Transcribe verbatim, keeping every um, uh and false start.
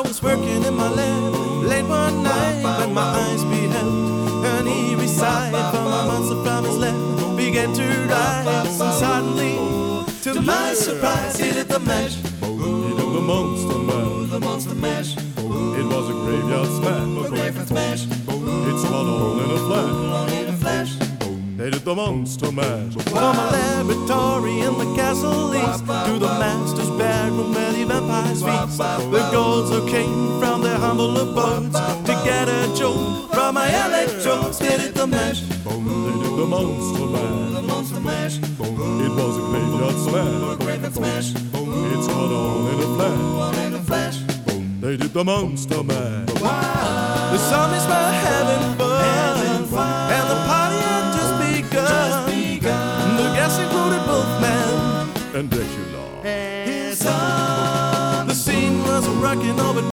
was working in my lab late one night when my eyes beheld an eerie sight. For my monster from his lap began to rise, and suddenly, to my surprise, he did the mash. He did the monster mash. The monster mash. It was a graveyard smash. A graveyard smash. It's caught on in a flash. On in a flash. They did the monster mash. From a laboratory in the castle east to the master's bedroom where the vampires feast, the Ghouls came from their humble abodes to get a jolt from my electrodes. They did the mash. They did the monster mash. The monster mash. It was a graveyard smash. A graveyard smash. It's caught on in a flash. On in a flash. They did the monster mash. The zombies were having fun, and the party had just begun. The guests included Wolfman And Dracula. and son. The scene was rocking over